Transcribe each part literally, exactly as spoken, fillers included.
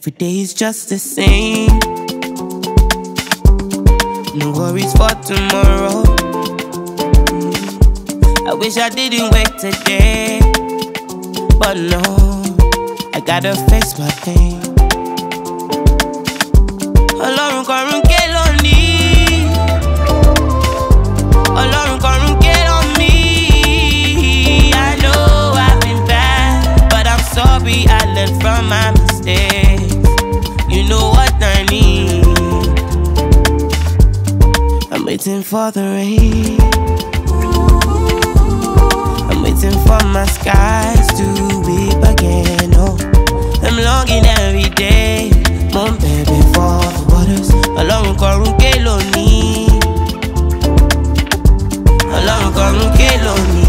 Every day is just the same. No worries for tomorrow. I wish I didn't wait today, but no, I gotta face my pain. Ọlọ́run kọ̀run ké lónìí, Ọlọ́run kọ̀run ké on me. I know I've been bad, but I'm sorry I learned from my mistakes. You know what I need. I'm waiting for the rain. I'm waiting for my skies to weep again. Oh, I'm longing every day. Mon baby for the waters. Ọlọ́run kọ̀run ké lónìí, Ọlọ́run kọ̀run ké lónìí.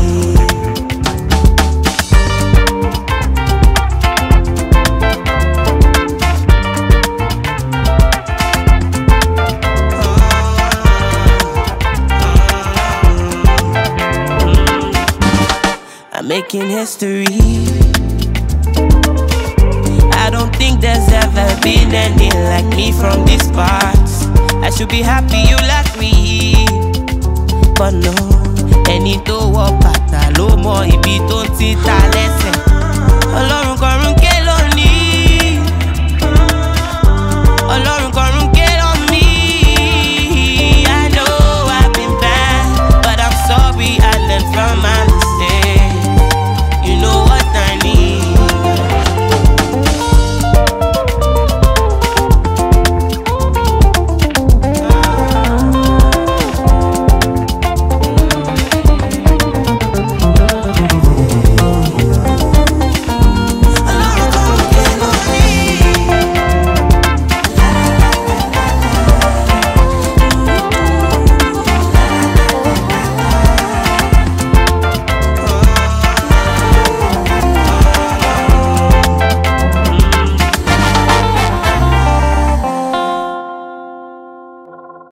I'm making history. I don't think there's ever been any like me from these parts. I should be happy you like me, but no. Ẹni tó wọ bàtà ló mọ ibi tó ti ta lẹ́sẹ̀.